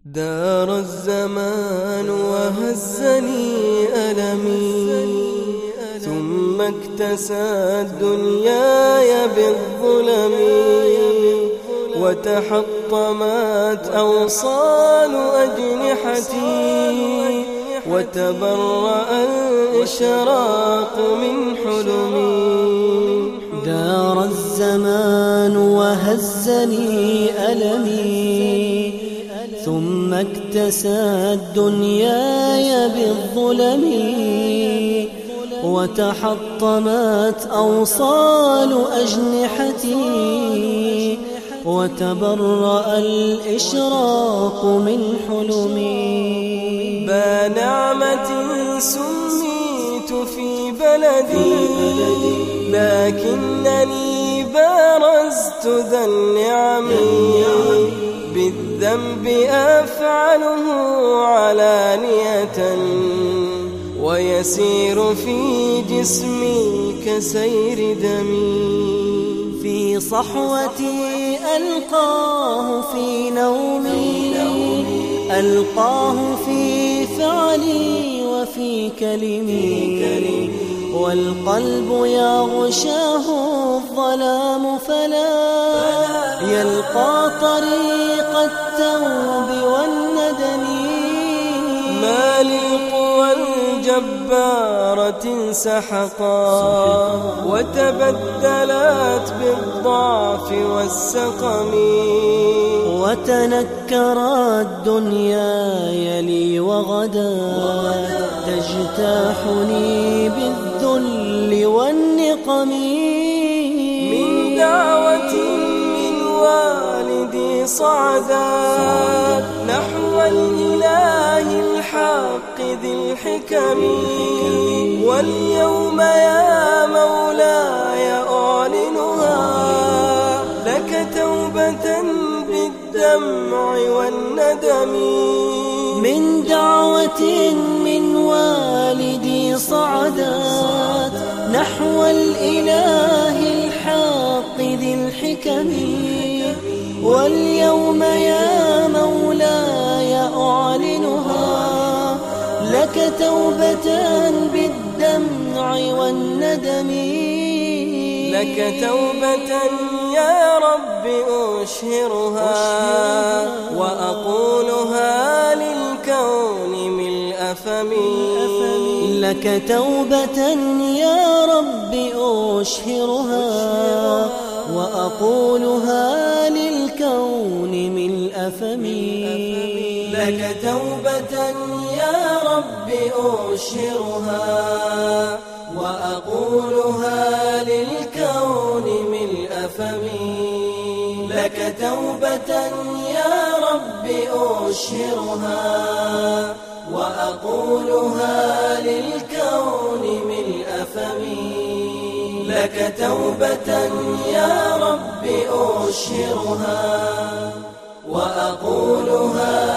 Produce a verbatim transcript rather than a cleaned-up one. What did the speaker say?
دار الزمان وهزني ألمي، ثم اكتسى دنياي بالظلم، وتحطمت أوصال أجنحتي، وتبرأ الإشراق من حلمي. دار الزمان وهزني ألمي، ثم اكتست دنياي بالظلم، وتحطمت أوصال أجنحتي، وتبرأ الإشراق من حلمي. بنعمة سميت في بلدي، لكنني بارزت ذا النعم، بالذنب أفعله علانية، ويسير في جسمي كسير دمي. في صحوتي ألقاه في نومي، ألقاه في فعلي وفي كلمي، والقلب يغشاه الظلام فلا يلقى طريق التوب والندم. ما للقوى الجبارة انسحقا، وتبدلت بالضعف والسقم، وتنكرت دنياي لي وغدا تجتاحني بالذل والنقم. من دعوة من والدي صعدت نحو الإله الحق ذي الحكم، واليوم يا مولاي أعلنها لك توبة بالدمع والندم. من دعوة من والدي صعدت نحو الإله الحق ذي الحكم، واليوم يا مولاي أعلنها لك توبة بالدمع والندم. لك توبة يا رب أشهرها، وأقولها للكون ملء فمي. لك توبة يا رب أشهرها، وأقولها للكون ملء فمي. لك توبة يا رب أشهرها، وأقولها للكون ملء فمي. لك توبة يا رب أشهرها، وأقولها للكون ملء فمي. لك توبة يا رب أشهرها، وأقولها